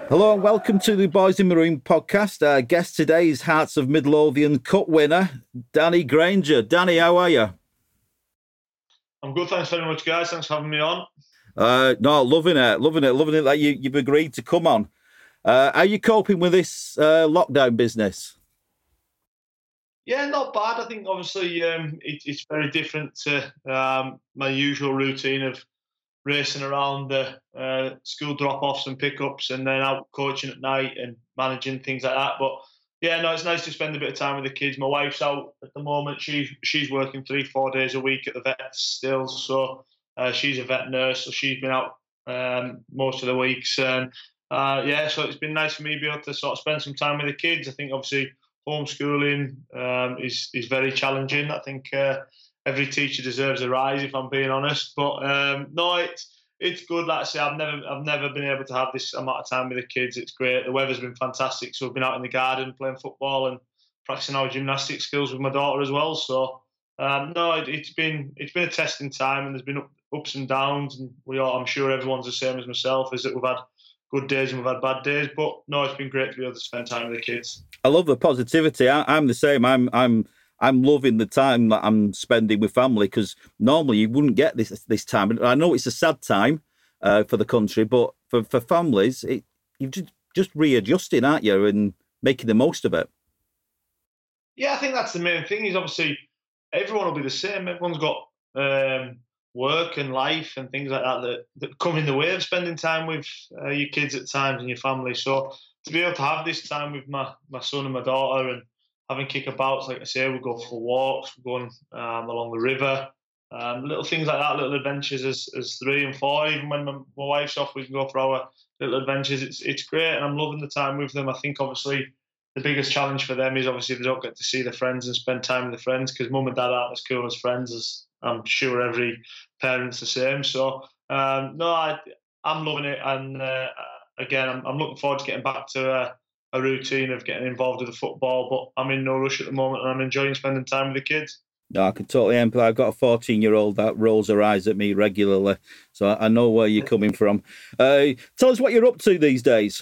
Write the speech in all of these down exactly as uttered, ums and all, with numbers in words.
Hello and welcome to the Boys in Maroon podcast. Our guest today is Hearts of Midlothian Cup winner, Danny Granger. Danny, how are you? I'm good, thanks very much, guys. Thanks for having me on. Uh, no, loving it, loving it, loving it that you, you've agreed to come on. Uh, how are you coping with this uh, lockdown business? Yeah, not bad. I think obviously um, it, it's very different to um, my usual routine of racing around the uh, school drop-offs and pickups and then out coaching at night and managing things like that. But yeah, no, it's nice to spend a bit of time with the kids. My wife's out at the moment. She's she's working three, four days a week at the vet still. So uh, she's a vet nurse, so she's been out um, most of the weeks. And uh, yeah, so it's been nice for me to be able to sort of spend some time with the kids. I think obviously homeschooling um, is is very challenging. I think uh, every teacher deserves a rise, if I'm being honest. But um, no, it's it's good. Like I say, I've never I've never been able to have this amount of time with the kids. It's great. The weather's been fantastic, so we've been out in the garden playing football and practicing our gymnastic skills with my daughter as well. So um, no, it, it's been it's been a testing time, and there's been up, ups and downs, and we all, I'm sure everyone's the same as myself, is that we've had good days and we've had bad days. But no, it's been great to be able to spend time with the kids. I love the positivity. I, I'm the same. I'm I'm I'm loving the time that I'm spending with family, because normally you wouldn't get this this time. I know it's a sad time uh, for the country, but for, for families, it, you're just, just readjusting, aren't you, and making the most of it. Yeah, I think that's the main thing. Is obviously everyone will be the same. Everyone's got um, work and life and things like that, that that come in the way of spending time with uh, your kids at times and your family. So to be able to have this time with my my son and my daughter and having kickabouts, like I say, we go for walks, we're going um, along the river, um, little things like that, little adventures as, as three and four. Even when my, my wife's off, we can go for our little adventures. It's it's great, and I'm loving the time with them. I think obviously the biggest challenge for them is obviously they don't get to see their friends and spend time with their friends, because mum and dad aren't as cool as friends, as I'm sure every parent's the same. So um, no, I, I'm loving it, and uh, again, I'm, I'm looking forward to getting back to uh, a routine of getting involved with the football, but I'm in no rush at the moment, and I'm enjoying spending time with the kids. No, I can totally empathize. I've got a fourteen-year-old that rolls her eyes at me regularly, so I know where you're coming from. Uh, tell us what you're up to these days.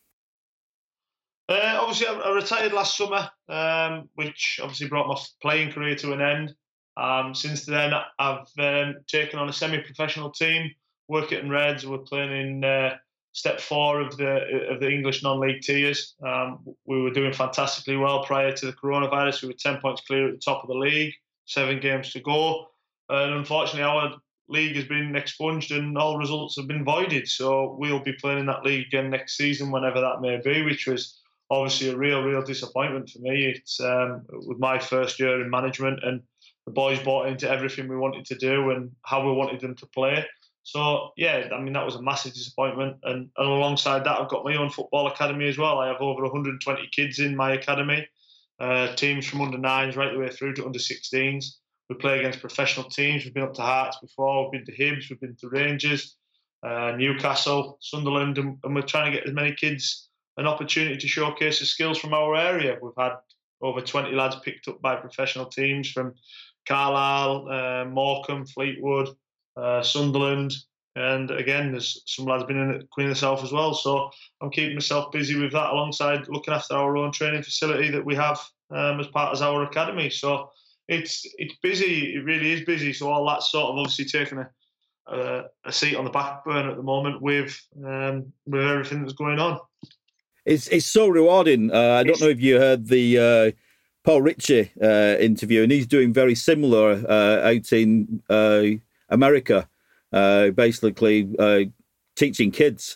Uh, obviously, I, I retired last summer, um, which obviously brought my playing career to an end. Um, since then, I've um, taken on a semi-professional team, Workington Reds. We're playing in uh, step four of the of the English non-league tiers. Um, we were doing fantastically well prior to the coronavirus. We were ten points clear at the top of the league, seven games to go. And unfortunately, our league has been expunged and all results have been voided. So we'll be playing in that league again next season, whenever that may be, which was obviously a real, real disappointment for me. It's um, with my first year in management, and the boys bought into everything we wanted to do and how we wanted them to play. So, yeah, I mean, that was a massive disappointment. And, and alongside that, I've got my own football academy as well. I have over one hundred twenty kids in my academy, uh, teams from under nines right the way through to under sixteens. We play against professional teams. We've been up to Hearts before. We've been to Hibs. We've been to Rangers, uh, Newcastle, Sunderland. And, and we're trying to get as many kids an opportunity to showcase the skills from our area. We've had over twenty lads picked up by professional teams from Carlisle, uh, Morecambe, Fleetwood, uh, Sunderland, and again, there's some lads been in at Queen of the South as well. So I'm keeping myself busy with that, alongside looking after our own training facility that we have um, as part of our academy. So it's it's busy. It really is busy. So all that's sort of obviously taking a a, a seat on the back burner at the moment with um, with everything that's going on. It's it's so rewarding. Uh, I don't know if you heard the uh, Paul Ritchie uh, interview, and he's doing very similar uh, out in uh, America, uh, basically uh, teaching kids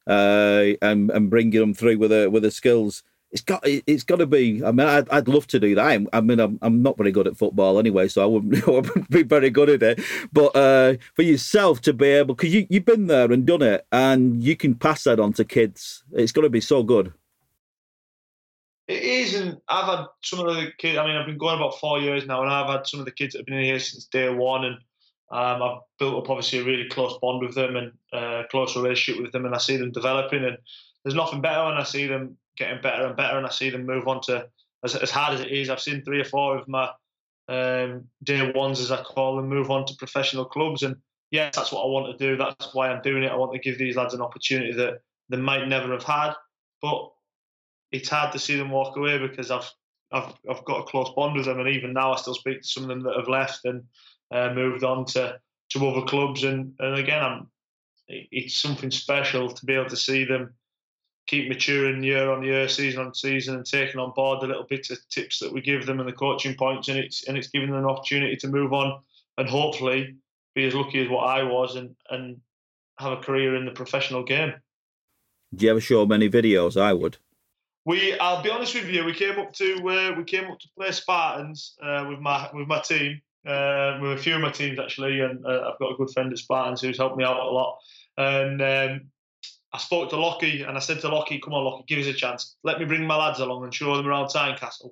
uh, and and bringing them through with a with the skills. It's got it's got to be. I mean, I'd, I'd love to do that. I'm, I mean, I'm I'm not very good at football anyway, so I wouldn't, I wouldn't be very good at it. But uh, for yourself to be able, because you you've been there and done it, and you can pass that on to kids. It's got to be so good. It is, and I've had some of the kids. I mean, I've been going about four years now, and I've had some of the kids that have been here since day one, and um, I've built up obviously a really close bond with them and a close relationship with them, and I see them developing. And there's nothing better when I see them getting better and better, and I see them move on to, as, as hard as it is, I've seen three or four of my um, day ones, as I call them, move on to professional clubs. And yes, that's what I want to do. That's why I'm doing it. I want to give these lads an opportunity that they might never have had. But it's hard to see them walk away because I've I've I've got a close bond with them, and even now I still speak to some of them that have left and uh, moved on to, to other clubs. And, and again, I'm it's something special to be able to see them keep maturing year on year, season on season, and taking on board the little bits of tips that we give them and the coaching points, and it's and it's giving them an opportunity to move on and hopefully be as lucky as what I was and and have a career in the professional game. Do you ever show many videos? I would. We, I'll be honest with you, we came up to uh, we came up to play Spartans uh, with my with my team, uh, with a few of my teams actually, and uh, I've got a good friend at Spartans who's helped me out a lot. And um, I spoke to Lockie and I said to Lockie, "Come on, Lockie, give us a chance. Let me bring my lads along and show them around Tynecastle."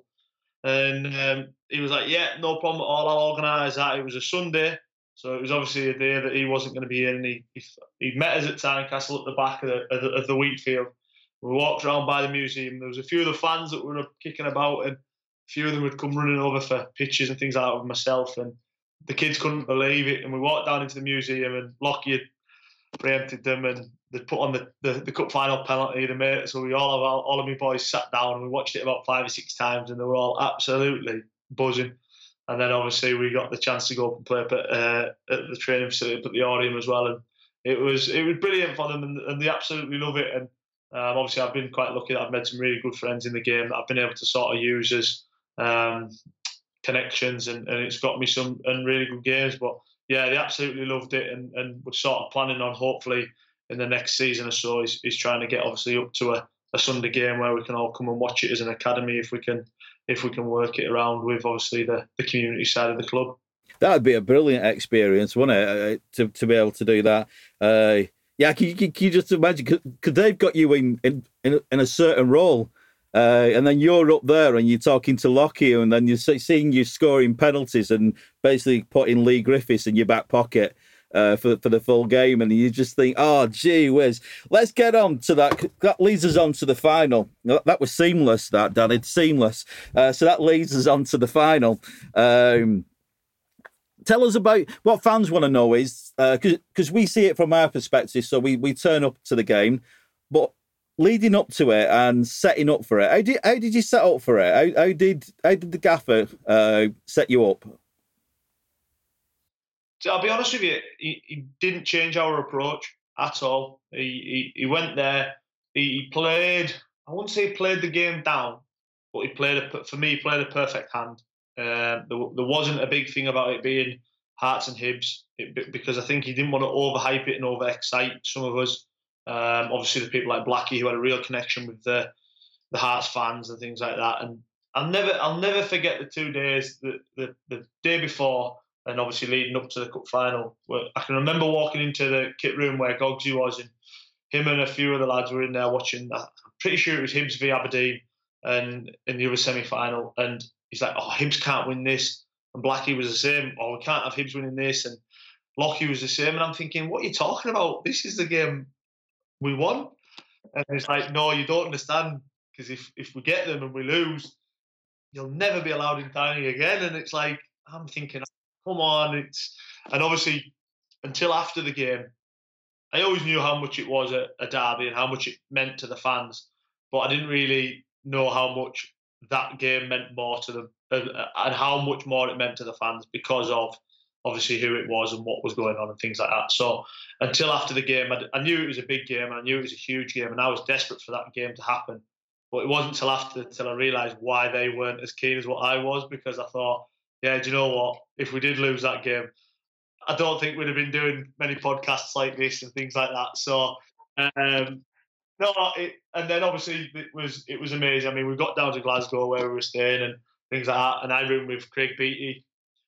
And um, he was like, "Yeah, no problem at all. I'll organise that." It was a Sunday, so it was obviously a day that he wasn't going to be in. He he, he met us at Tynecastle at the back of the of the, of the wheat field. We walked around by the museum. There was a few of the fans that were kicking about, and a few of them would come running over for pictures and things like that with myself. And the kids couldn't believe it. And we walked down into the museum, and Lockie had preempted them, and they put on the, the, the cup final penalty. The mate, so we all of our, all of my boys sat down and we watched it about five or six times, and they were all absolutely buzzing. And then obviously we got the chance to go up and play at, uh, at the training facility, at the Orium as well, and it was it was brilliant for them, and, and they absolutely love it. And Um, obviously, I've been quite lucky that I've made some really good friends in the game that I've been able to sort of use as um, connections, and, and it's got me some and really good games. But yeah, they absolutely loved it, and, and we're sort of planning on hopefully in the next season or so is, is trying to get obviously up to a, a Sunday game where we can all come and watch it as an academy if we can if we can work it around with obviously the, the community side of the club. That would be a brilliant experience, wouldn't it? Uh, to to be able to do that. Uh, Yeah, can you, can you just imagine? Because they've got you in in, in a certain role, uh, and then you're up there and you're talking to Lockie, and then you're seeing you scoring penalties and basically putting Lee Griffiths in your back pocket uh, for for the full game, and you just think, oh, gee whiz. Let's get on to that. That leads us on to the final. That was seamless, that, Dan. It's seamless. Uh, so that leads us on to the final. Um, Tell us about what fans want to know is, because uh, we see it from our perspective, so we, we turn up to the game, but leading up to it and setting up for it, how did, how did you set up for it? How, how did how did the gaffer uh, set you up? So I'll be honest with you, he, he didn't change our approach at all. He, he, he went there, he played, I wouldn't say he played the game down, but he played, a, for me, he played a perfect hand. Uh, there, there wasn't a big thing about it being Hearts and Hibs it, because I think he didn't want to overhype it and overexcite some of us. Um, obviously, the people like Blackie who had a real connection with the the Hearts fans and things like that. And I'll never I'll never forget the two days, the the, the day before and obviously leading up to the cup final. Where I can remember walking into the kit room where Gogsy was, and him and a few of the lads were in there watching. I'm pretty sure it was Hibs v Aberdeen, and in the other semi final, and he's like, oh, Hibs can't win this. And Blackie was the same. Oh, we can't have Hibs winning this. And Lockie was the same. And I'm thinking, what are you talking about? This is the game we won. And it's like, no, you don't understand. Because if, if we get them and we lose, you'll never be allowed in Tiny again. And it's like, I'm thinking, come on. It's And obviously, until after the game, I always knew how much it was a, a derby and how much it meant to the fans. But I didn't really know how much that game meant more to them and how much more it meant to the fans because of obviously who it was and what was going on and things like that. So until after the game, I, I knew it was a big game and I knew it was a huge game and I was desperate for that game to happen. But it wasn't until after until I realised why they weren't as keen as what I was, because I thought, yeah, do you know what? If we did lose that game, I don't think we'd have been doing many podcasts like this and things like that. So um No, it, and then obviously it was it was amazing. I mean, we got down to Glasgow where we were staying and things like that, and I roomed with Craig Beattie.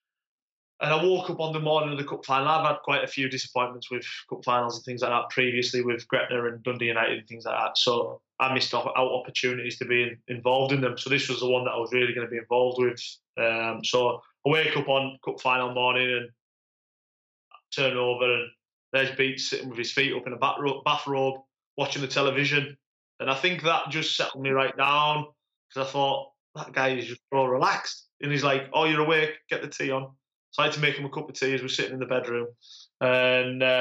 And I woke up on the morning of the cup final. I've had quite a few disappointments with cup finals and things like that previously with Gretna and Dundee United and things like that. So I missed out opportunities to be in, involved in them. So this was the one that I was really going to be involved with. Um, so I wake up on cup final morning and turn over, and there's Beats sitting with his feet up in a bathrobe, watching the television. And I think that just settled me right down, because I thought, that guy is just so relaxed. And he's like, oh, you're awake, get the tea on. So I had to make him a cup of tea as we're sitting in the bedroom. And um,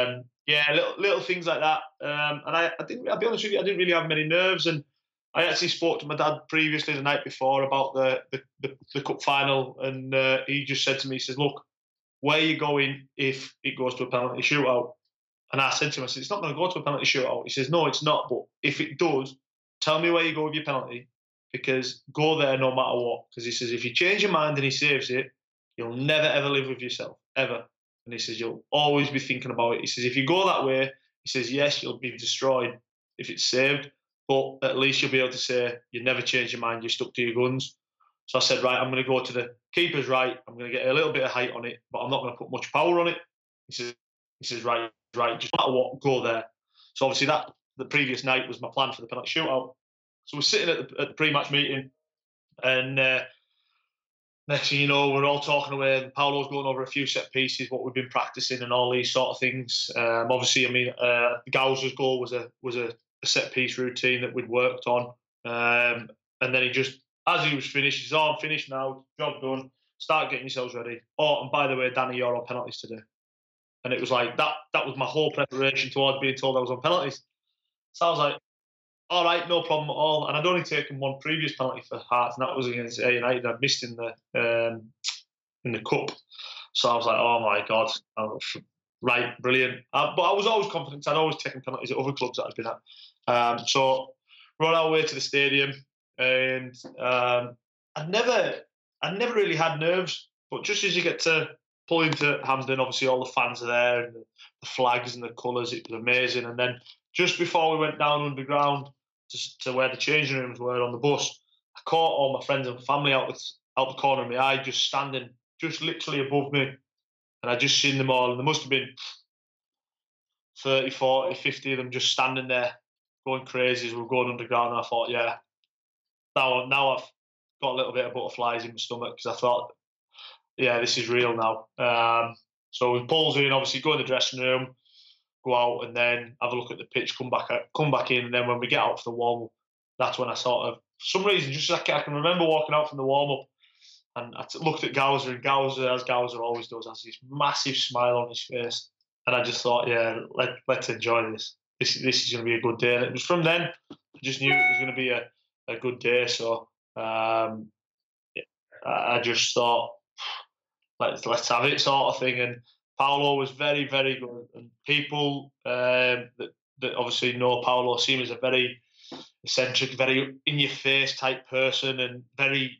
yeah, little little things like that. Um, and I, I didn't. I'll be honest with you, I didn't really have many nerves. And I actually spoke to my dad previously the night before about the the, the, the cup final, and uh, he just said to me, he says, "Look, where are you going if it goes to a penalty shootout?" And I said to him, I said, "It's not going to go to a penalty shootout." He says, "No, it's not. But if it does, tell me where you go with your penalty, because go there no matter what." Because he says, if you change your mind and he saves it, you'll never ever live with yourself ever. And he says, you'll always be thinking about it. He says, if you go that way, he says, yes, you'll be destroyed if it's saved, but at least you'll be able to say you never changed your mind. You stuck to your guns. So I said, right, I'm going to go to the keeper's right. I'm going to get a little bit of height on it, but I'm not going to put much power on it. He says, he says, right, right, just no matter what, go there. So obviously that the previous night was my plan for the penalty shootout. So we're sitting at the, at the pre-match meeting, and uh, next thing you know, we're all talking away. And Paolo's going over a few set pieces, what we've been practicing, and all these sort of things. Um, obviously, I mean, uh, Gowser's goal was a was a, a set piece routine that we'd worked on, um, and then he just, as he was finished, he says, "Oh, I'm finished now. Job done. Start getting yourselves ready. Oh, and by the way, Danny, you're on penalties today." And it was like that. That was my whole preparation towards being told I was on penalties. So I was like, all right, no problem at all. And I'd only taken one previous penalty for Hearts, and that was against A United. I'd missed in the um, in the cup. So I was like, oh my God, right, brilliant. Uh, but I was always confident. I'd always taken penalties at other clubs that I'd been at. Um, so we run our way to the stadium, and um, I'd never, I'd never really had nerves. But just as you get to pull into Hampden, obviously all the fans are there, and the, the flags and the colours, it was amazing. And then just before we went down underground to, to where the changing rooms were on the bus, I caught all my friends and family out the, out the corner of my eye, just standing, just literally above me. And I just seen them all. And there must have been thirty, forty, fifty of them just standing there going crazy as we were going underground. And I thought, yeah, now, now I've got a little bit of butterflies in my stomach, because I thought, yeah, this is real now. Um, so we pulls in, obviously go in the dressing room, go out, and then have a look at the pitch, come back come back in, and then when we get out for the warm-up, that's when I sort of, for some reason, just like I can remember walking out from the warm-up, and I looked at Gowser, and Gowser, as Gowser always does, has this massive smile on his face, and I just thought, yeah, let, let's enjoy this. This, this is going to be a good day. And it was from then, I just knew it was going to be a, a good day, so um, yeah, I just thought, let's, let's have it sort of thing. And Paolo was very, very good. And people um, that, that obviously know Paolo see him as a very eccentric, very in-your-face type person, and very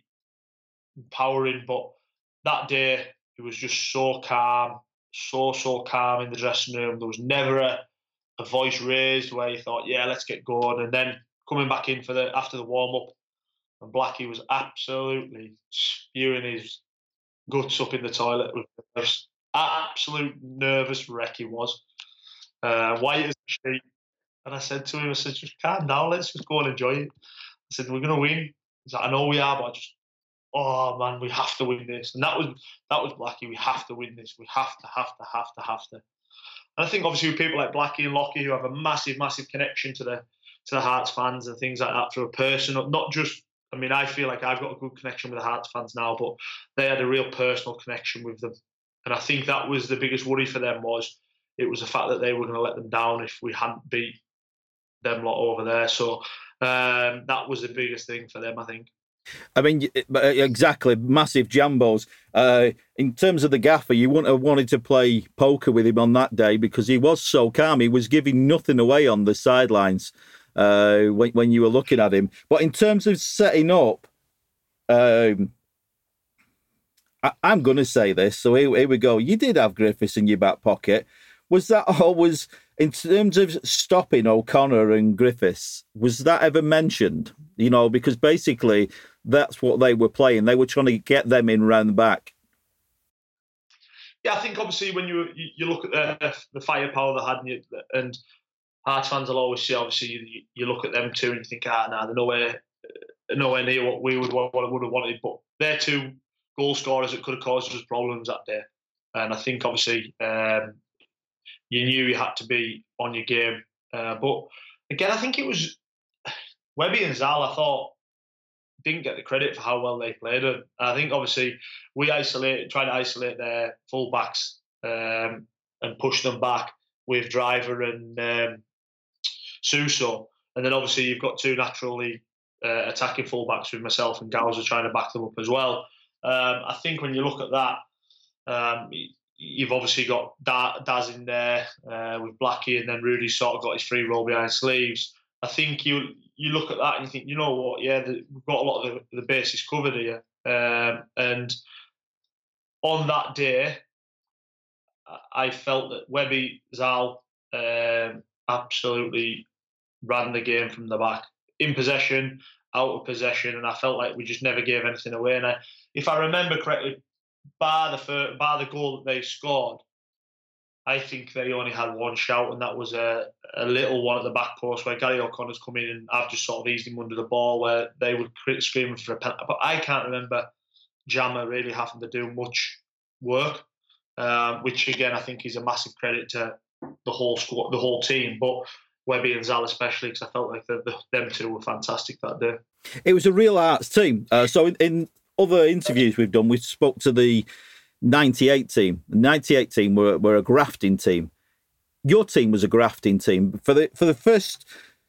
empowering. But that day, he was just so calm, so, so calm in the dressing room. There was never a, a voice raised where you thought, yeah, let's get going. And then coming back in for the after the warm-up, and Blackie was absolutely spewing his guts up in the toilet. With absolute nervous wreck he was. Uh, white as a sheet. And I said to him, I said, just calm down, let's just go and enjoy it. I said, we're going to win. He's like, I know we are, but I just, oh man, we have to win this. And that was that was Blackie. We have to win this. We have to, have to, have to, have to. And I think obviously with people like Blackie and Lockie, who have a massive, massive connection to the to the Hearts fans and things like that through a personal, not just, I mean, I feel like I've got a good connection with the Hearts fans now, but they had a real personal connection with them. And I think that was the biggest worry for them, was it was the fact that they were going to let them down if we hadn't beat them lot over there. So um, that was the biggest thing for them, I think. I mean, exactly, massive jambos. Uh, in terms of the gaffer, you wouldn't have wanted to play poker with him on that day, because he was so calm. He was giving nothing away on the sidelines uh, when, when you were looking at him. But in terms of setting up, um, I, I'm going to say this, so here, here we go. You did have Griffiths in your back pocket. Was that always, in terms of stopping O'Connor and Griffiths, was that ever mentioned? You know, because basically that's what they were playing. They were trying to get them in round the back. Yeah, I think obviously when you you look at the the firepower they had, and, you, and Hearts fans will always say, obviously you, you look at them too and you think, ah, nah, they're nowhere, nowhere near what we would what would have wanted. But they're two goal scorers that could have caused us problems that day. And I think obviously um, you knew you had to be on your game. Uh, but again, I think it was Webby and Zal, I thought, didn't get the credit for how well they played. And I think obviously we isolated, tried to isolate their full backs um, and push them back. with Driver and um, Suso. And then obviously you've got two naturally uh, attacking fullbacks with myself and Gowser trying to back them up as well. Um, I think when you look at that, um, you've obviously got Daz in there uh, with Blackie, and then Rudy's sort of got his free roll behind sleeves. I think you you look at that and you think, you know what, yeah, the, we've got a lot of the, the bases covered here. Um, and on that day, I felt that Webby, Zal um, absolutely ran the game from the back, in possession, out of possession, and I felt like we just never gave anything away. And I, if I remember correctly, bar the first, bar the goal that they scored, I think they only had one shout, and that was a, a little one at the back post where Gary O'Connor's come in and I've just sort of eased him under the ball, where they were screaming for a penalty. But I can't remember Jammer really having to do much work, um, which again I think is a massive credit to the whole squad, the whole team, but Webby and Zal especially, because I felt like the, the, them two were fantastic that day. It was a real arts team. Uh, so in, in other interviews we've done, we spoke to the ninety-eight team. The ninety-eight team were, were a grafting team. Your team was a grafting team. For the for the first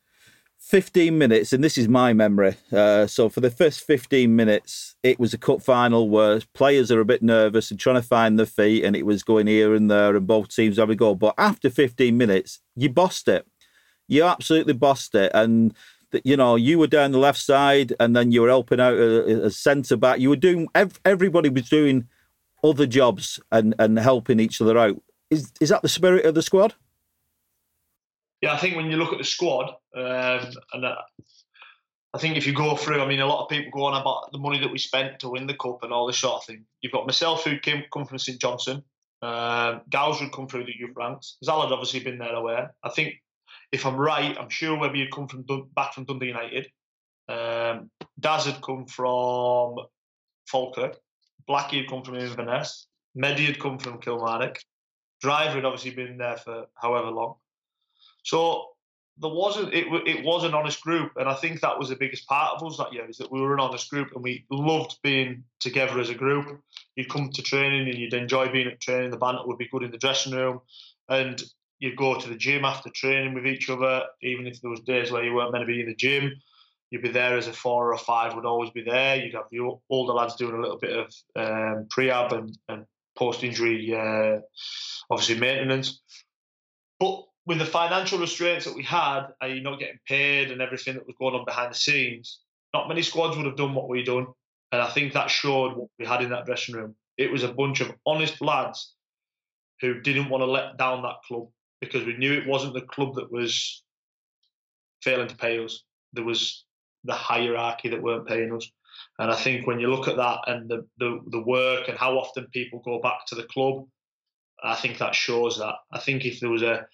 fifteen minutes, and this is my memory, uh, so for the first fifteen minutes, it was a cup final where players are a bit nervous and trying to find their feet, and it was going here and there, and both teams have a goal. But after fifteen minutes, you bossed it. You absolutely bossed it. And you know, you were down the left side, and then you were helping out a, a centre back. You were doing, everybody was doing other jobs and, and helping each other out. Is is that the spirit of the squad? Yeah, I think when you look at the squad, um, and uh, I think if you go through, I mean, a lot of people go on about the money that we spent to win the cup and all this sort of thing. You've got myself, who came come from St Johnstone. Um, Gowser had come through the youth ranks. Zal had obviously been there aware. I think, if I'm right, I'm sure Webby had come from Dun- back from Dundee United. Um, Daz had come from Falkirk. Blackie had come from Inverness. Mehdi had come from Kilmarnock. Driver had obviously been there for however long. So there wasn't. It, it was an honest group, and I think that was the biggest part of us that year, is that we were an honest group, and we loved being together as a group. You'd come to training and you'd enjoy being at training. The banter would be good in the dressing room, and you'd go to the gym after training with each other, even if there was days where you weren't meant to be in the gym. You'd be there as a four or a five would always be there. You'd have the older lads doing a little bit of um, pre-ab and, and post-injury, uh, obviously, maintenance. But with the financial restraints that we had, and you're not getting paid and everything that was going on behind the scenes, not many squads would have done what we done. And I think that showed what we had in that dressing room. It was a bunch of honest lads who didn't want to let down that club, because we knew it wasn't the club that was failing to pay us. There was the hierarchy that weren't paying us. And I think when you look at that and the, the, the work and how often people go back to the club, I think that shows that. I think if there was a...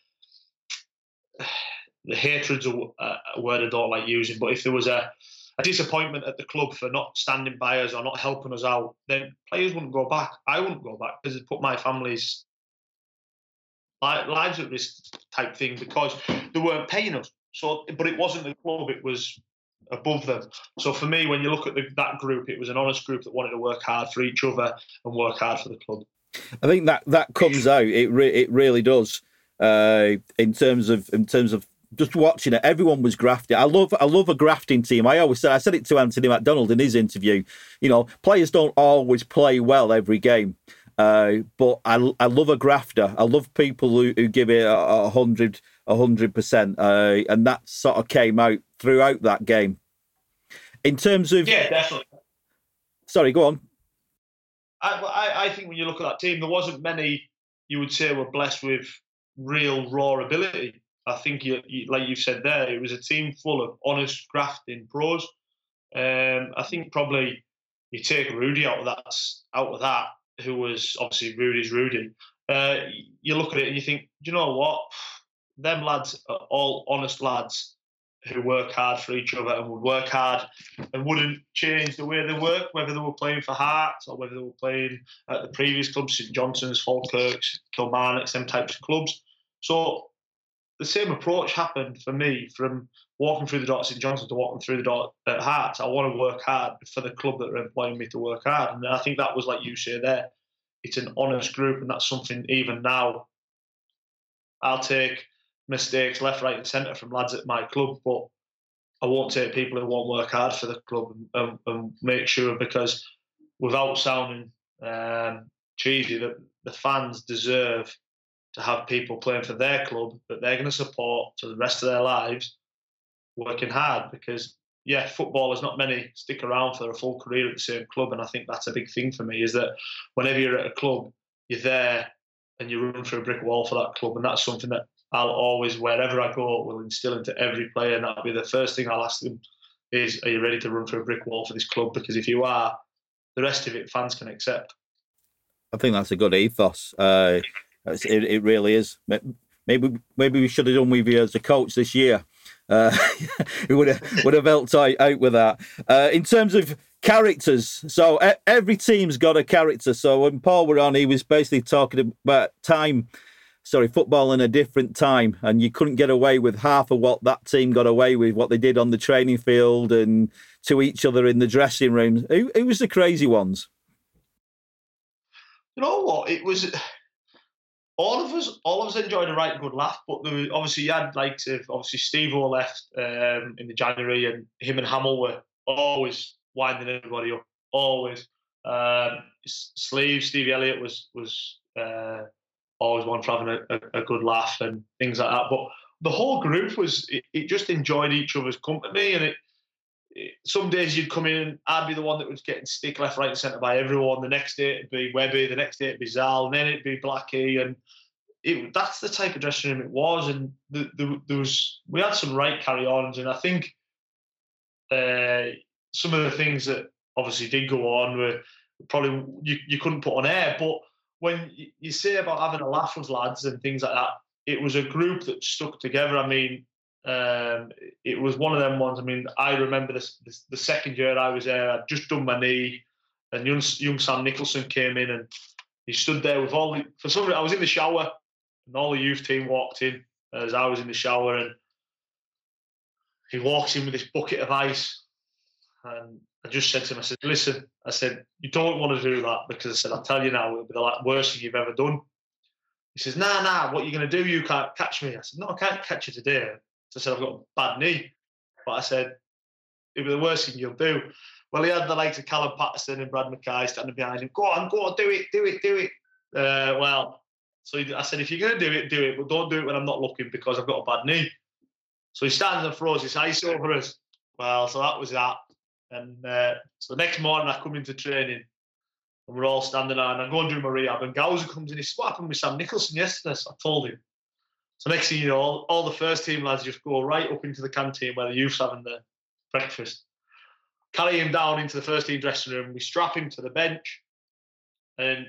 The hatred's a, a word I don't like using, but if there was a, a disappointment at the club for not standing by us or not helping us out, then players wouldn't go back. I wouldn't go back, because it put my family's lives at risk type thing, because they weren't paying us. So, but it wasn't the club, it was above them. So for me, when you look at the, that group, it was an honest group that wanted to work hard for each other and work hard for the club. I think that that comes out. It re- it really does. Uh, in terms of in terms of just watching it, everyone was grafting. I love I love a grafting team. I always said I said it to Anthony McDonald in his interview. You know, players don't always play well every game. Uh, but I, I love a grafter. I love people who, who give it a, a hundred, a hundred percent, uh, and that sort of came out throughout that game. In terms of, yeah, definitely. Sorry, go on. I, I, I think when you look at that team, there wasn't many you would say were blessed with real raw ability. I think, you, you, like you said there, it was a team full of honest grafting pros. Um, I think probably you take Rudy out of that, out of that. Who was obviously Rudy's Rudy. Uh, you look at it and you think, do you know what? Them lads are all honest lads who work hard for each other and would work hard and wouldn't change the way they work, whether they were playing for Hearts or whether they were playing at the previous clubs, St Johnstone's, Falkirks, Kilmarnock, them types of clubs. So the same approach happened for me from walking through the door at St Johnstone to walking through the door at Hearts. I want to work hard for the club that are employing me to work hard. And I think that was, like you say there, it's an honest group, and that's something even now I'll take mistakes left, right, and centre from lads at my club, but I won't take people who won't work hard for the club and, and, and make sure, because without sounding um, cheesy, that the fans deserve to have people playing for their club that they're going to support to the rest of their lives, working hard. Because yeah, footballers, not many stick around for a full career at the same club, and I think that's a big thing for me, is that whenever you're at a club, you're there and you run through a brick wall for that club, and that's something that I'll always, wherever I go, will instill into every player, and that'll be the first thing I'll ask them is, are you ready to run through a brick wall for this club? Because if you are, the rest of it fans can accept. I think that's a good ethos. Uh, it, it really is. Maybe maybe we should have done with you as a coach this year. Uh, it would have would have helped out, out with that. Uh, in terms of characters, so every team's got a character. So when Paul were on, he was basically talking about time. Sorry, football in a different time, and you couldn't get away with half of what that team got away with, what they did on the training field and to each other in the dressing rooms. Who, who was the crazy ones? You know what? It was all of us. All of us enjoyed a right good laugh, but there was, obviously you had like obviously Steve-O left um, in the January, and him and Hamill were always winding everybody up. Always. Um, Sleeve Stevie Elliott was was. Uh, always one for having a, a, a good laugh and things like that. But the whole group was, it, it just enjoyed each other's company. And it, it, some days you'd come in and I'd be the one that was getting stick left, right and centre by everyone. The next day it'd be Webby, the next day it'd be Zal, and then it'd be Blackie. And it, that's the type of dressing room it was. And the, the, there was, we had some right carry-ons. And I think uh, some of the things that obviously did go on were probably you, you couldn't put on air, but when you say about having a laugh with lads and things like that, it was a group that stuck together. I mean, um, it was one of them ones. I mean, I remember this, this, the second year I was there, I'd just done my knee, and young, young Sam Nicholson came in, and he stood there with all the, for some reason, I was in the shower, and all the youth team walked in as I was in the shower, and he walks in with this bucket of ice, and I just said to him, I said, listen, I said, you don't want to do that, because I said, I'll tell you now, it'll be the worst thing you've ever done. He says, nah, nah, what are you going to do? You can't catch me. I said, no, I can't catch you today. So I said, I've got a bad knee. But I said, it'll be the worst thing you'll do. Well, he had the likes of Callum Patterson and Brad Mackay standing behind him. Go on, go on, do it, do it, do it. Uh, well, so he, I said, if you're going to do it, do it, but don't do it when I'm not looking, because I've got a bad knee. So he stands and throws his ice over us. Well, so that was that. And uh, so the next morning I come into training and we're all standing there, and I'm going through my rehab, and Gowser comes in. He says, what happened with Sam Nicholson yesterday? So I told him. So next thing you know, all, all the first team lads just go right up into the canteen where the youth's having the breakfast, carry him down into the first team dressing room. We strap him to the bench, and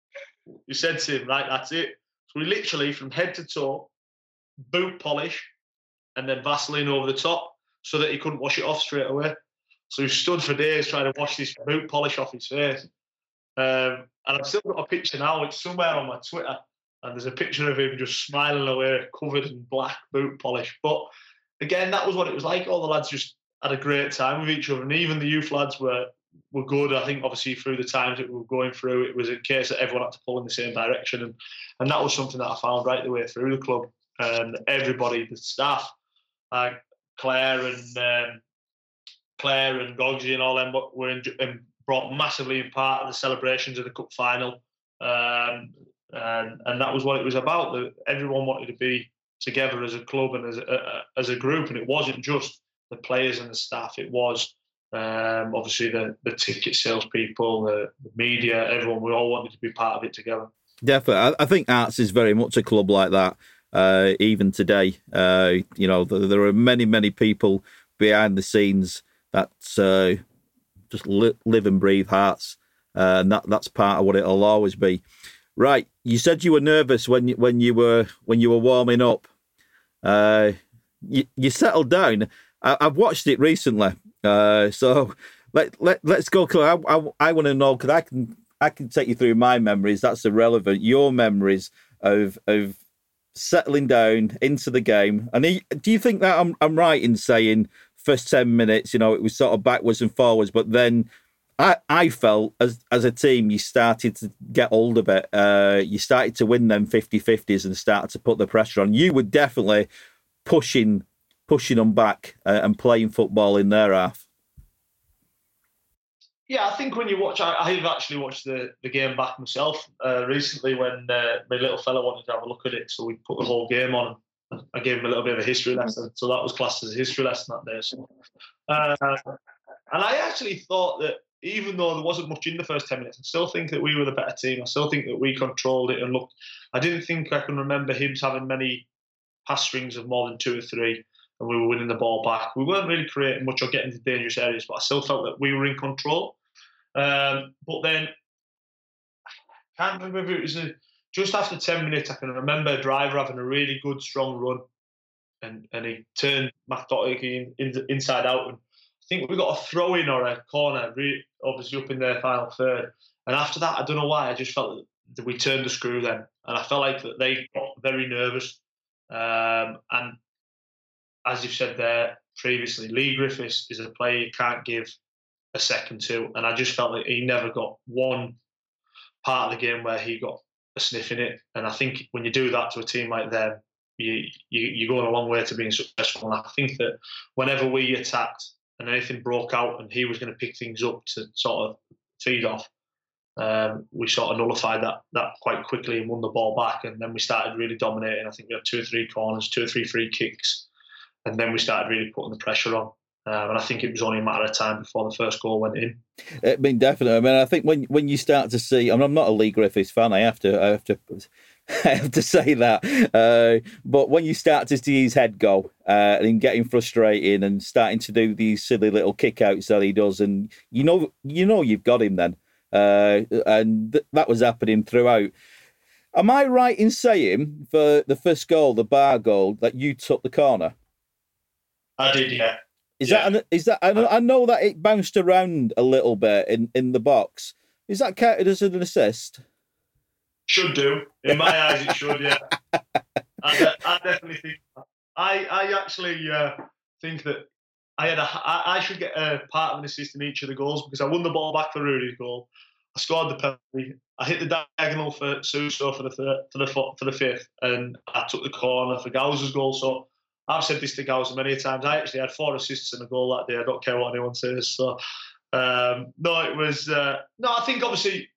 we said to him, right, that's it. So we literally, from head to toe, boot polish and then Vaseline over the top so that he couldn't wash it off straight away. So he stood for days trying to wash this boot polish off his face. Um, and I've still got a picture now. It's somewhere on my Twitter. And there's a picture of him just smiling away, covered in black boot polish. But again, that was what it was like. All the lads just had a great time with each other. And even the youth lads were were good. I think, obviously, through the times that we were going through, it was a case that everyone had to pull in the same direction. And, and that was something that I found right the way through the club. And everybody, the staff, uh, Claire and... Um, Claire and Gogsy and all them were in, and brought massively in part of the celebrations of the cup final, um, and and that was what it was about. The, everyone wanted to be together as a club and as a, as a group, and it wasn't just the players and the staff. It was um, obviously the the ticket salespeople, the, the media, everyone. We all wanted to be part of it together. Definitely, I think Arts is very much a club like that. Uh, even today, uh, you know, there are many many people behind the scenes that uh, just li- live and breathe Hearts, uh, and that, that's part of what it'll always be. Right, you said you were nervous when you, when you were when you were warming up. Uh, you, you settled down. I, I've watched it recently, uh, so let let let's go. I I, I want to know, because I can I can take you through my memories. That's irrelevant. Your memories of of settling down into the game. And he, do you think that I'm I'm right in saying, first ten minutes, you know, it was sort of backwards and forwards, but then I, I felt as as a team, you started to get hold of it. Uh, you started to win them fifty-fifties and started to put the pressure on. You were definitely pushing pushing them back uh, and playing football in their half. Yeah, I think when you watch, I, I've actually watched the, the game back myself uh, recently when uh, my little fella wanted to have a look at it. So we put the whole game on. I gave him a little bit of a history lesson. So that was classed as a history lesson that day. So, uh, and I actually thought that even though there wasn't much in the first ten minutes, I still think that we were the better team. I still think that we controlled it and looked. I didn't think I can remember Hibs having many pass strings of more than two or three, and we were winning the ball back. We weren't really creating much or getting into dangerous areas, but I still felt that we were in control. Um, but then, I can't remember if it was a, just after ten minutes, I can remember a driver having a really good, strong run, and, and he turned Matt Doherty in, in, inside out. And I think we got a throw in or a corner, really, obviously up in their final third. And after that, I don't know why, I just felt that we turned the screw then. And I felt like that they got very nervous. Um, and as you've said there previously, Lee Griffiths is a player you can't give a second to, and I just felt like he never got one part of the game where he got a sniff in it. And I think when you do that to a team like them, you, you you're going a long way to being successful. And I think that whenever we attacked and anything broke out and he was going to pick things up to sort of feed off, um, we sort of nullified that that quite quickly and won the ball back. And then we started really dominating. I think we had two or three corners, two or three free kicks, and then we started really putting the pressure on. Um, and I think it was only a matter of time before the first goal went in. I mean, definitely. I mean, I think when when you start to see, I mean, I'm not a Lee Griffiths fan. I have to, I have to, I have to say that. Uh, but when you start to see his head go uh, and him getting frustrated and starting to do these silly little kickouts that he does, and you know, you know, you've got him then, uh, and th- that was happening throughout. Am I right in saying for the first goal, the bar goal, that you took the corner? I did, yeah. Is yeah. that, is that, I know, I know that it bounced around a little bit in, in the box. Is that counted as an assist? Should do. In my eyes, it should, yeah. I, I definitely think that. I, I actually uh, think that I had a, I, I should get a part of an assist in each of the goals because I won the ball back for Rudy's goal. I scored the penalty. I hit the diagonal for Suso for the third, for the for the fifth, and I took the corner for Gowser's goal. So I've said this to Gowser many times. I actually had four assists and a goal that day. I don't care what anyone says. So, um, no, it was... Uh, no, I think obviously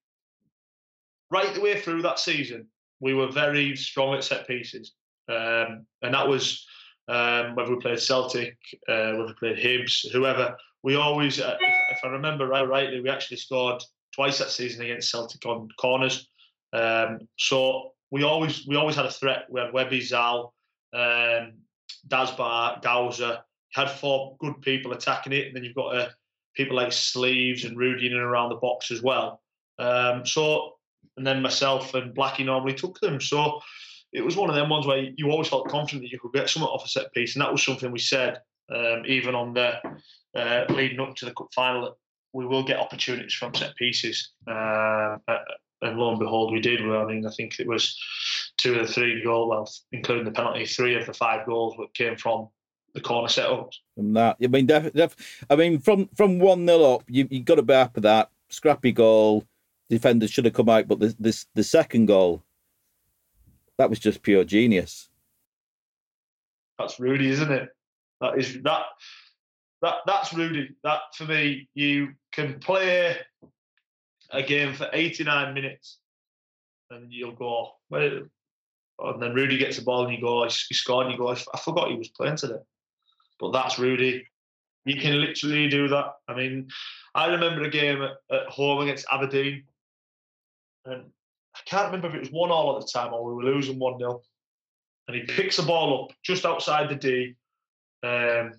right the way through that season, we were very strong at set pieces. Um, and that was um, whether we played Celtic, uh, whether we played Hibs, whoever. We always, uh, if, if I remember right, rightly, we actually scored twice that season against Celtic on corners. Um, so we always we always had a threat. We had Webby, Zal, um, Dasbar, Gowser. You had four good people attacking it, and then you've got uh, people like Sleeves and Rudy in and around the box as well. Um, so, and then myself and Blackie normally took them. So it was one of them ones where you always felt confident that you could get something off a set piece, and that was something we said um, even on the uh, leading up to the cup final that we will get opportunities from set pieces. Uh, and lo and behold, we did. Well, I mean, I think it was two of the three goals, well, including the penalty, three of the five goals that came from the corner setups. From that, I mean, def, def, I mean, from from one nil up, you you got to be happy that scrappy goal. Defenders should have come out, but the this the second goal, that was just pure genius. That's Rudy, isn't it? That is that that that's Rudy. That for me, you can play a game for eighty-nine minutes, and you'll go, well, and then Rudy gets the ball and you go, he scored, and you go, I forgot he was playing today. But that's Rudy. You can literally do that. I mean, I remember a game at, at home against Aberdeen, and I can't remember if it was one all at the time or we were losing one nil. And he picks the ball up just outside the D, um,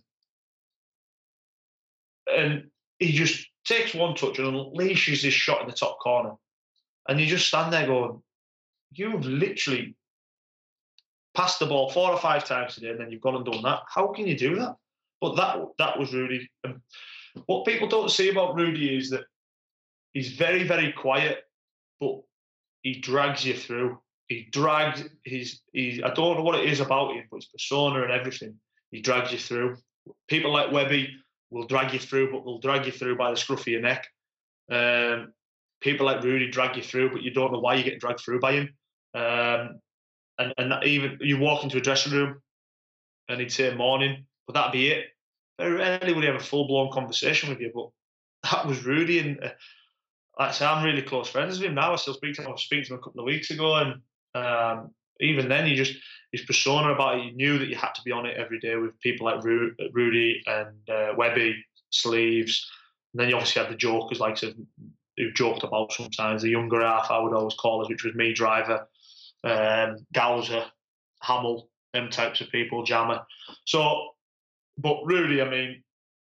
and he just takes one touch and unleashes his shot in the top corner. And you just stand there going, you've literally passed the ball four or five times today and then you've gone and done that. How can you do that? But that that was Rudy. And what people don't see about Rudy is that he's very, very quiet, but he drags you through. He drags his, he, I don't know what it is about him, but his persona and everything, he drags you through. People like Webby will drag you through, but they'll drag you through by the scruff of your neck. Um, people like Rudy drag you through, but you don't know why you get dragged through by him. Um, and and that even you walk into a dressing room and he'd say morning, but that'd be it. Very rarely would he have a full blown conversation with you, but that was Rudy. And uh, like I say, I'm really close friends with him now. I still speak to him. I was speaking to him a couple of weeks ago, and um, even then, he just his persona about it. You knew that you had to be on it every day with people like Ru- Rudy and uh, Webby, Sleeves, and then you obviously had the jokers like to, who joked about sometimes the younger half. I would always call us, which was me, Driver, um, Gowser, Hamill, them types of people, Jammer. So, but Rudy, I mean,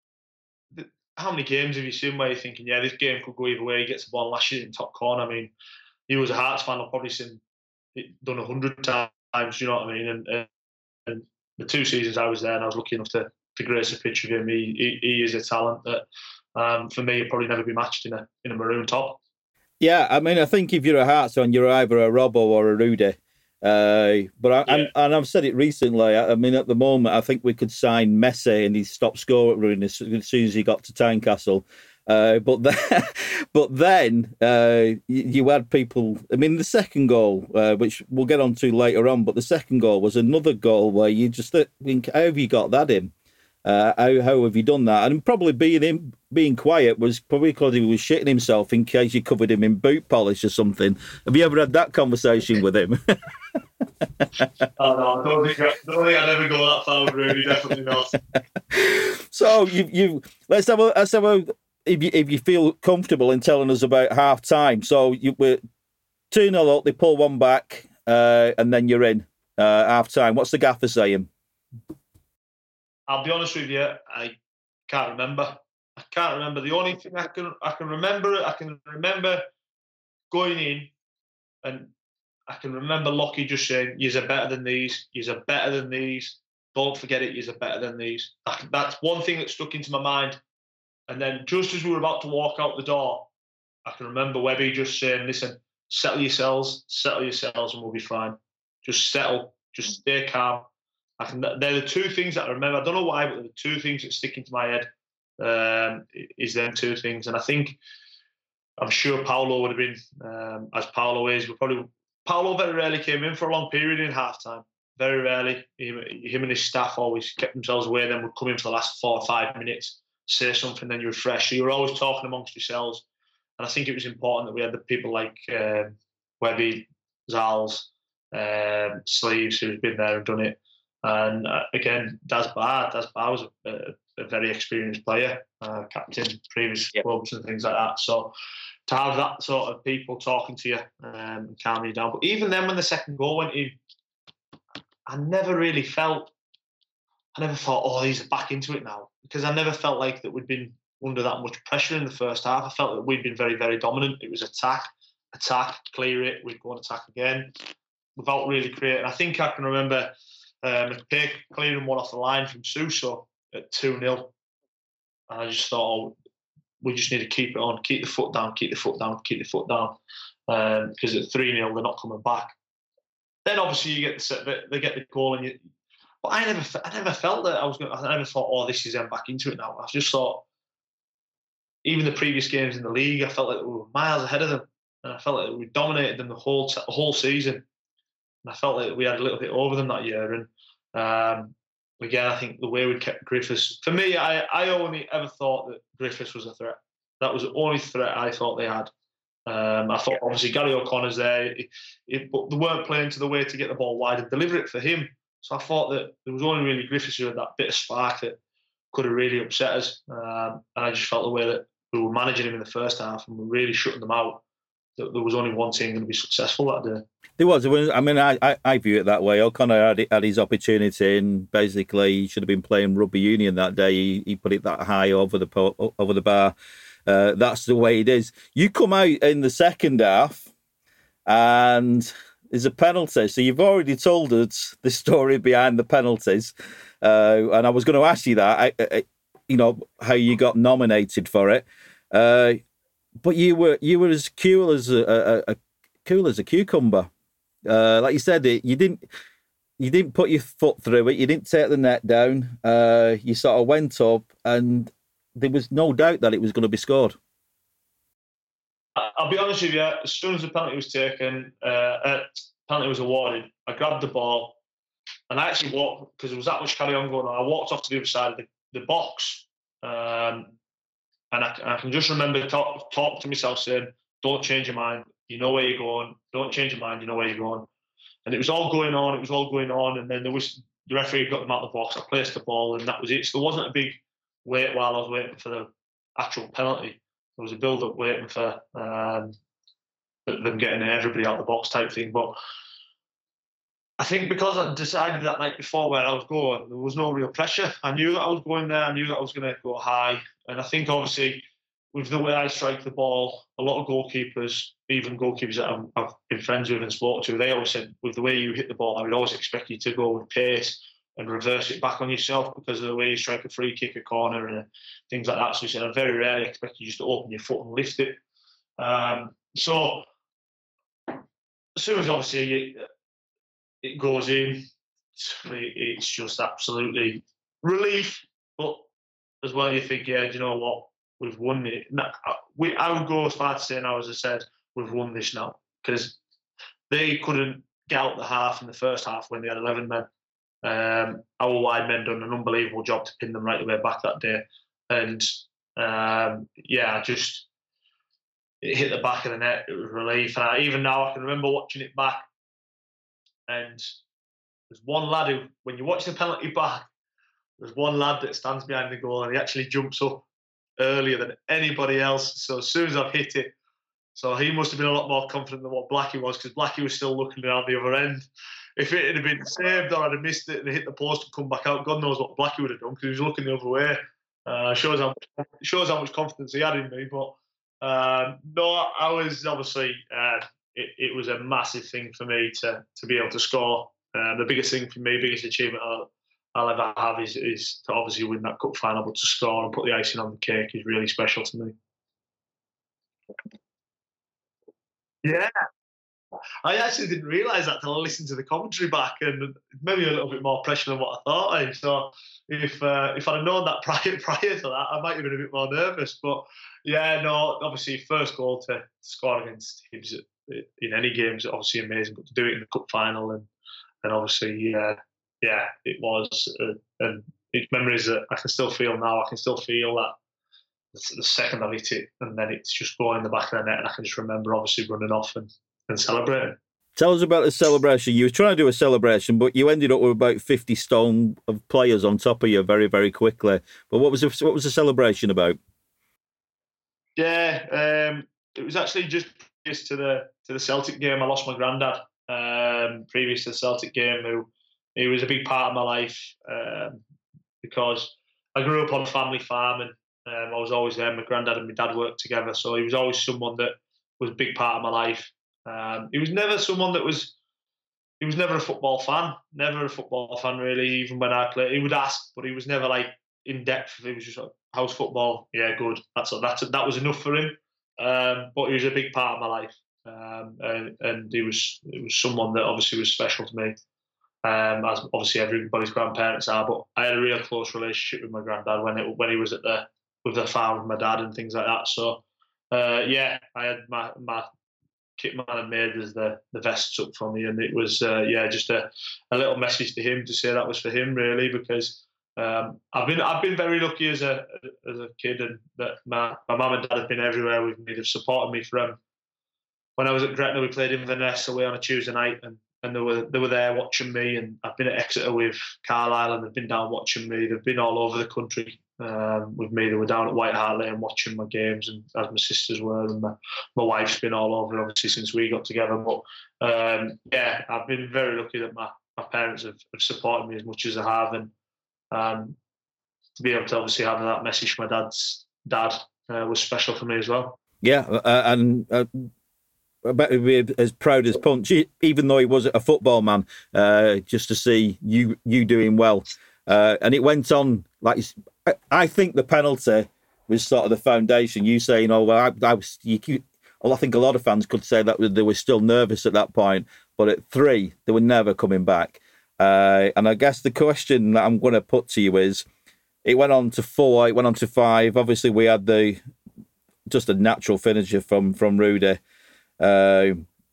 how many games have you seen where you're thinking, yeah, this game could go either way? He gets the ball and lashes it in top corner. I mean, he was a Hearts fan. I've probably seen it done a hundred times. You know what I mean? And, and, and the two seasons I was there, and I was lucky enough to to grace a pitch of him. He, he, he is a talent that, um, for me, he'll probably never be matched in a in a maroon top. Yeah, I mean, I think if you're a Hearts fan, you're either a Robbo or a Rudy. Uh, but I, yeah. and I've said it recently. I, I mean, at the moment, I think we could sign Messi and he'd stop scoring as soon as he got to Tynecastle. Uh, but then, but then uh, you, you had people. I mean, the second goal, uh, which we'll get on to later on, but the second goal was another goal where you just think, how have you got that in? Uh, how how have you done that? And probably being him being quiet was probably because he was shitting himself in case you covered him in boot polish or something. Have you ever had that conversation with him? Oh no, I don't think, I don't think I'd ever go that far with Rudy. Definitely not. So you you let's have a let's have a if you if you feel comfortable in telling us about half time. So you were two nil up, they pull one back, uh, and then you're in uh, half time. What's the gaffer saying? I'll be honest with you, I can't remember. I can't remember. The only thing I can I can remember, I can remember going in, and I can remember Lockie just saying, "Yous are better than these. Yous are better than these. Don't forget it. Yous are better than these." That's one thing that stuck into my mind. And then just as we were about to walk out the door, I can remember Webby just saying, "Listen, settle yourselves, settle yourselves, and we'll be fine. Just settle. Just stay calm." I can, they're the two things that I remember. I don't know why, but they're the two things that stick into my head. Um, is them two things, and I think I'm sure Paolo would have been um, as Paolo is. We probably Paolo very rarely came in for a long period in halftime. Very rarely. Him, him and his staff always kept themselves away. Then would come in for the last four or five minutes, say something, then you refresh. So you were always talking amongst yourselves, and I think it was important that we had the people like um, Webby, Zals, um, Sleeves, who's been there and done it. And uh, again, Daz Bar, Daz Bar was a, a, a very experienced player, uh, captain, previous yep. clubs and things like that. So to have that sort of people talking to you um, and calming you down. But even then, when the second goal went in, I never really felt, I never thought, oh, he's back into it now. Because I never felt like that we'd been under that much pressure in the first half. I felt that we'd been very, very dominant. It was attack, attack, clear it, we'd go and attack again without really creating. I think I can remember Um, McPake clearing one off the line from Suso at two nil. And I just thought, oh, we just need to keep it on, keep the foot down, keep the foot down, keep the foot down. Because um, at three nil, they're not coming back. Then obviously you get the, they get the goal, and you. But I never, I never felt that I was going. I never thought, oh, this is them back into it now. I just thought, even the previous games in the league, I felt like we were miles ahead of them, and I felt like we dominated them the whole the whole season. And I felt like we had a little bit over them that year. And um, again, I think the way we kept Griffiths, for me, I, I only ever thought that Griffiths was a threat. That was the only threat I thought they had. Um, I thought obviously Gary O'Connor's there, it, it, but they weren't playing to the way to get the ball wide and deliver it for him. So I thought that there was only really Griffiths who had that bit of spark that could have really upset us. Um, and I just felt the way that we were managing him in the first half and we were really shutting them out, that there was only one team going to be successful that day. There was. I mean, I, I, I view it that way. O'Connor had, had his opportunity, and basically he should have been playing rugby union that day. He, he put it that high over the over the bar. Uh, that's the way it is. You come out in the second half, and there's a penalty. So you've already told us the story behind the penalties, uh, and I was going to ask you that. I, I, you know how you got nominated for it, uh, but you were you were as cool as a, a, a cool as a cucumber. Uh, like you said, it, you didn't you didn't put your foot through it. You didn't take the net down. Uh, you sort of went up, and there was no doubt that it was going to be scored. I'll be honest with you. As soon as the penalty was taken, uh, uh, penalty was awarded, I grabbed the ball and I actually walked, because there was that much carry on going on. I walked off to the other side of the, the box, um, and I, I can just remember talk, talk to myself saying, "Don't change your mind. You know where you're going. Don't change your mind. You know where you're going." And it was all going on. It was all going on, and then there was the referee got them out of the box. I placed the ball, and that was it. So there wasn't a big wait while I was waiting for the actual penalty. There was a build-up waiting for um, them getting everybody out of the box type thing. But I think because I decided that night before where I was going, there was no real pressure. I knew that I was going there. I knew that I was going to go high. And I think obviously with the way I strike the ball, a lot of goalkeepers, even goalkeepers that I've, I've been friends with and spoke to, they always said, with the way you hit the ball, I would always expect you to go with pace and reverse it back on yourself because of the way you strike a free kick, a corner, and things like that. So he said, I very rarely expect you just to open your foot and lift it. Um, so as soon as obviously it, it goes in, it's just absolutely relief. But as well, you think, yeah, do you know what? We've won it. We, I would go as far to say now, as I said, we've won this now, because they couldn't get out the half in the first half when they had eleven men. Um, our wide men done an unbelievable job to pin them right the way back that day, and um, yeah, just it hit the back of the net. It was relief, and I, even now I can remember watching it back. And there's one lad who, when you watch the penalty back, there's one lad that stands behind the goal, and he actually jumps up earlier than anybody else. So as soon as I've hit it, so he must have been a lot more confident than what Blackie was, because Blackie was still looking down the other end. If it had been saved or I'd have missed it and hit the post and come back out, God knows what Blackie would have done, because he was looking the other way. Uh, shows how much, shows how much confidence he had in me. But um, no, I was obviously uh, it, it was a massive thing for me to to be able to score. Uh, the biggest thing for me, biggest achievement I'll, I'll ever have is is to obviously win that cup final, but to score and put the icing on the cake is really special to me. Yeah. I actually didn't realise that till I listened to the commentary back, and maybe a little bit more pressure than what I thought. Eh? So if uh, if I'd have known that prior prior to that, I might have been a bit more nervous. But yeah, no, obviously first goal to score against Hibs in any game is obviously amazing, but to do it in the cup final and and obviously uh, yeah, it was, uh, and it's memories that I can still feel now. I can still feel that. The second I hit it, and then it's just going in the back of the net, and I can just remember obviously running off and, and celebrating. Tell us about the celebration. You were trying to do a celebration, but you ended up with about fifty stone of players on top of you very, very quickly. But what was the, what was the celebration about? Yeah, um, it was actually just previous to the to the Celtic game. I lost my granddad um, previous to the Celtic game, who he was a big part of my life um, because I grew up on a family farm, and Um, I was always there. My granddad and my dad worked together, so he was always someone that was a big part of my life. Um, he was never someone that was. He was never a football fan. Never a football fan, really. Even when I played, he would ask, but he was never like in depth. He was just like, "How's football? Yeah, good." That's that's that was enough for him. Um, but he was a big part of my life, um, and, and he was it was someone that obviously was special to me. Um, as obviously everybody's grandparents are, but I had a real close relationship with my granddad when it when he was at the with the farm with my dad and things like that. So uh, yeah, I had my my kit man had made as the the vests up for me, and it was uh, yeah just a, a little message to him to say that was for him, really, because um, I've been I've been very lucky as a as a kid, and that my my mum and dad have been everywhere with me. They've supported me from when I was at Gretna. We played Inverness away on a Tuesday night, and and they were they were there watching me. And I've been at Exeter with Carlisle, and they've been down watching me. They've been all over the country um, with me. They were down at White Hart Lane watching my games, and as my sisters were, and my, my wife's been all over, obviously, since we got together. But um, yeah, I've been very lucky that my, my parents have, have supported me as much as they have, and um, to be able to obviously have that message from my dad's dad uh, was special for me as well. Yeah, uh, and. Uh... I bet he'd be as proud as Punch, even though he wasn't a football man, uh, just to see you you doing well. Uh, and it went on, like, I think the penalty was sort of the foundation. You saying, oh, well, I, I was, you, well, I think a lot of fans could say that they were still nervous at that point, but at three, they were never coming back. Uh, and I guess the question that I'm going to put to you is, it went on to four, it went on to five. Obviously, we had the just a natural finisher from from Rudy. Uh,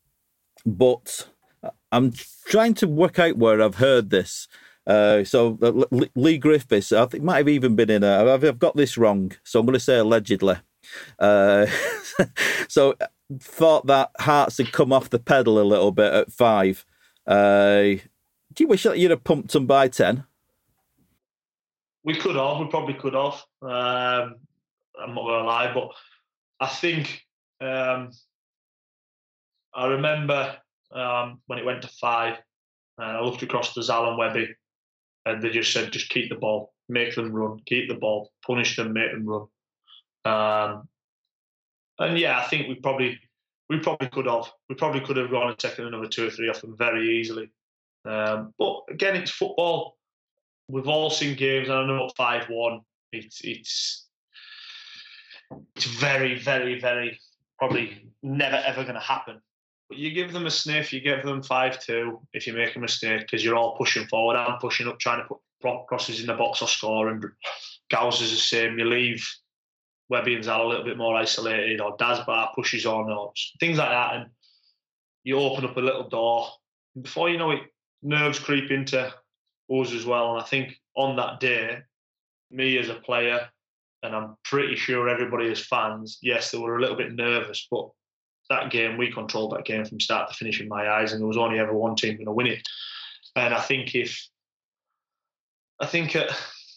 but I'm trying to work out where I've heard this. Uh, so uh, Leigh Griffiths, I think, it might have even been in a. I've, I've got this wrong, so I'm going to say allegedly. Uh, so thought that Hearts had come off the pedal a little bit at five. Uh, do you wish that you'd have pumped them by ten? We could have. We probably could have. Um, I'm not going to lie, but I think um, I remember um, when it went to five, and I looked across to Zal and Webby, and they just said, just keep the ball, make them run, keep the ball, punish them, make them run. Um, and yeah, I think we probably we probably could have. We probably could have gone and taken another two or three off them very easily. Um, but again, it's football. We've all seen games, and I know five one, it's it's it's very, very, very probably never ever going to happen. But you give them a sniff, you give them five two if you make a mistake, because you're all pushing forward. I'm pushing up, trying to put crosses in the box or score, and Gow's is the same. You leave Webby and Zal a little bit more isolated, or Dasbar pushes on, or things like that, and you open up a little door. And before you know it, nerves creep into us as well. And I think on that day, me as a player, and I'm pretty sure everybody as fans, yes, they were a little bit nervous, but that game, we controlled that game from start to finish in my eyes, and there was only ever one team going to win it. And I think if, I think at,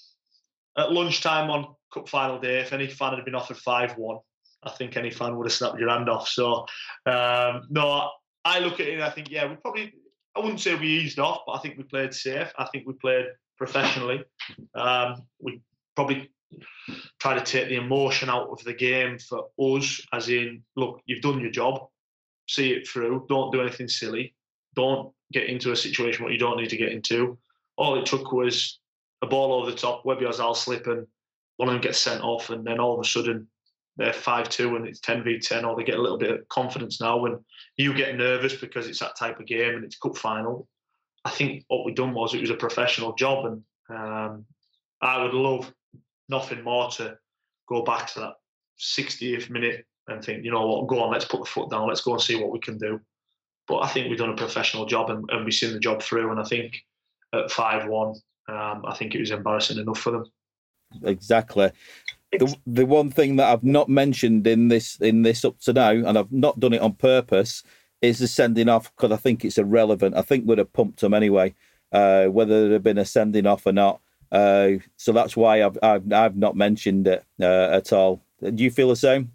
at lunchtime on Cup final day, if any fan had been offered five one, I think any fan would have snapped your hand off. So, um, no, I look at it and I think, yeah, we probably, I wouldn't say we eased off, but I think we played safe. I think we played professionally. Um, we probably try to take the emotion out of the game for us, as in, look, you've done your job, see it through, don't do anything silly, don't get into a situation what you don't need to get into. All it took was a ball over the top, Webby or Zal slip, and one of them gets sent off, and then all of a sudden they're five two and it's ten v ten, or they get a little bit of confidence now when you get nervous because it's that type of game and it's cup final. I think what we done was it was a professional job, and um, I would love nothing more to go back to that sixtieth minute and think, you know what, go on, let's put the foot down, let's go and see what we can do. But I think we've done a professional job, and, and we've seen the job through, and I think at five one, um, I think it was embarrassing enough for them. Exactly. The, the one thing that I've not mentioned in this in this up to now, and I've not done it on purpose, is the sending off, because I think it's irrelevant. I think we'd have pumped them anyway, uh, whether there'd have been a sending off or not. Uh, so that's why I've I've, I've not mentioned it uh, at all. Do you feel the same?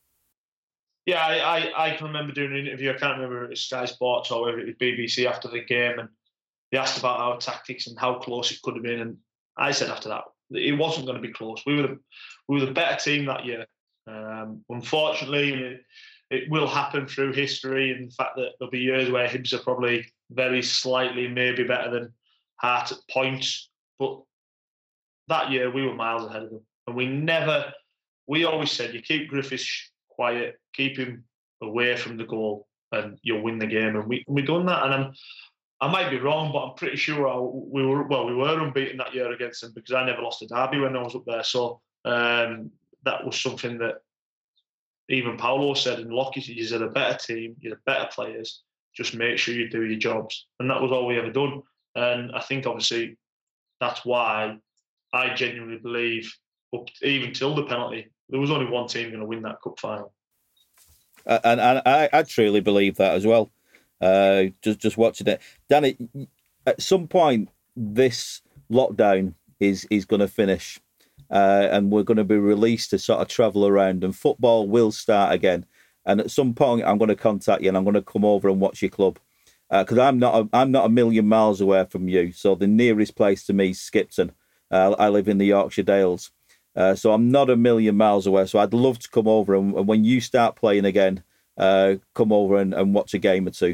Yeah, I, I, I can remember doing an interview. I can't remember if it was Sky Sports or whether it was B B C after the game, and they asked about our tactics and how close it could have been. And I said after that, it wasn't going to be close. We were the, we were the better team that year. Um, unfortunately, it, it will happen through history, and the fact that there'll be years where Hibs are probably very slightly maybe better than Heart at points. But that year we were miles ahead of them. And we never, we always said, you keep Griffiths quiet, keep him away from the goal, and you'll win the game. And we we done that. And I'm, I might be wrong, but I'm pretty sure I, we were well. We were unbeaten that year against them, because I never lost a derby when I was up there. So um, that was something that even Paulo said, and Lockie said, you're the better team, you're the better players. Just make sure you do your jobs. And that was all we ever done. And I think obviously that's why I genuinely believe, up even till the penalty, there was only one team going to win that cup final. Uh, and, and I, I truly believe that as well. Uh, just just watching it, Danny. At some point, this lockdown is is going to finish, uh, and we're going to be released to sort of travel around, and football will start again. And at some point, I'm going to contact you, and I'm going to come over and watch your club, because uh, I'm not a, I'm not a million miles away from you. So the nearest place to me is Skipton. Uh, I live in the Yorkshire Dales, uh, so I'm not a million miles away. So I'd love to come over, and, and when you start playing again, uh, come over and, and watch a game or two.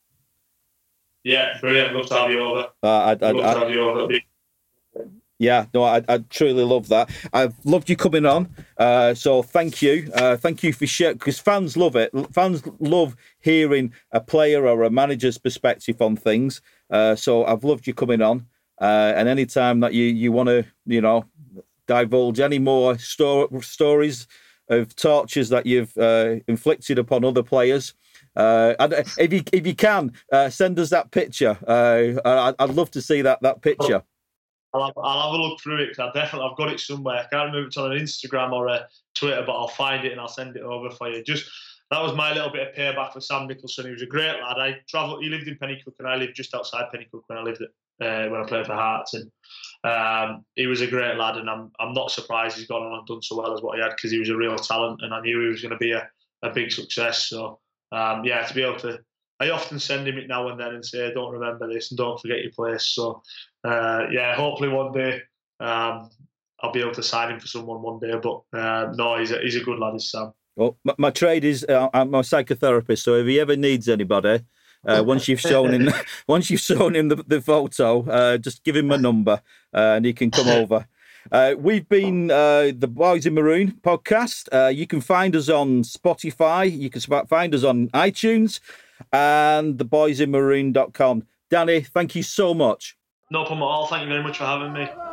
Yeah, brilliant. Love to have you over. Uh, I'd, I'd, love I'd, to have you over. Yeah, no, I, I truly love that. I've loved you coming on. Uh, so thank you. Uh, thank you for sharing, because fans love it. Fans love hearing a player or a manager's perspective on things. Uh, so I've loved you coming on. Uh, and any time that you, you want to, you know, divulge any more sto- stories of tortures that you've uh, inflicted upon other players. Uh, and if you if you can uh, send us that picture, uh, I'd love to see that that picture. I'll have, I'll have a look through it because I definitely I've got it somewhere. I can't remember if it's on an Instagram or a Twitter, but I'll find it and I'll send it over for you. Just that was my little bit of payback for Sam Nicholson. He was a great lad. I travelled. He lived in Pennycook and I lived just outside Pennycook when I lived at, uh, when I played for Hearts. And um, he was a great lad, and I'm I'm not surprised he's gone on and done so well as what he had because he was a real talent, and I knew he was going to be a, a big success. So um, yeah, to be able to. I often send him it now and then and say, don't remember this and don't forget your place. So, uh, yeah, hopefully one day um, I'll be able to sign him for someone one day. But uh, no, he's a, he's a good lad, is Sam. Well, my, my trade is uh, I'm a psychotherapist, so if he ever needs anybody, uh, once you've shown him, once you've shown him the, the photo, uh, just give him my number uh, and he can come over. Uh, we've been uh, the Boys in Maroon podcast. Uh, you can find us on Spotify. You can find us on iTunes. And the boys in maroon dot com. Danny, thank you so much. No problem at all. Thank you very much for having me.